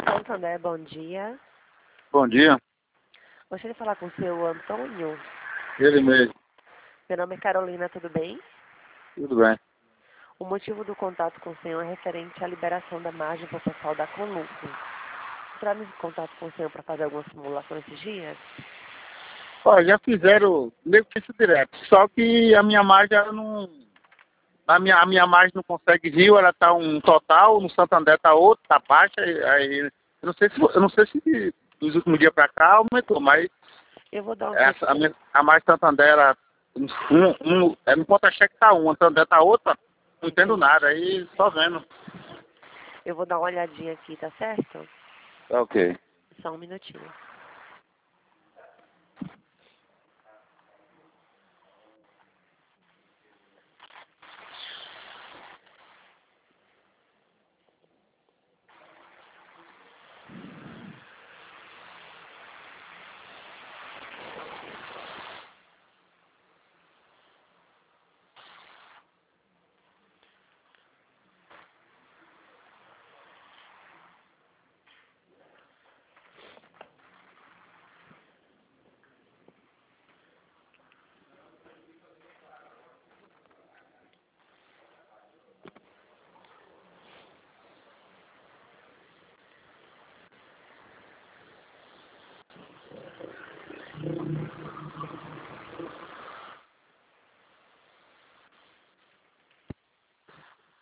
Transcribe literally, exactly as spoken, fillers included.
Santander, bom dia. Bom dia. Gostaria de falar com o seu Antônio. Ele mesmo. Meu nome é Carolina, tudo bem? Tudo bem. O motivo do contato com o senhor é referente à liberação da margem processual da Conlup. Entraram em contato com o senhor para fazer alguma simulação esses dias? Ó, já fizeram meio que isso direto. Só que a minha margem, ela não. A minha, a minha margem não consegue rio, ela tá um total, no Santander tá outro, tá baixa, aí eu não sei se eu não sei se dos últimos dias para cá aumentou, mas Eu vou dar um essa, a, check. minha, a margem Santander, ela, um, um, é, no conta-cheque tá um, o Santander tá outra, não entendo Entendi. nada, aí só vendo. Eu vou dar uma olhadinha aqui, tá certo? Tá ok. Só um minutinho.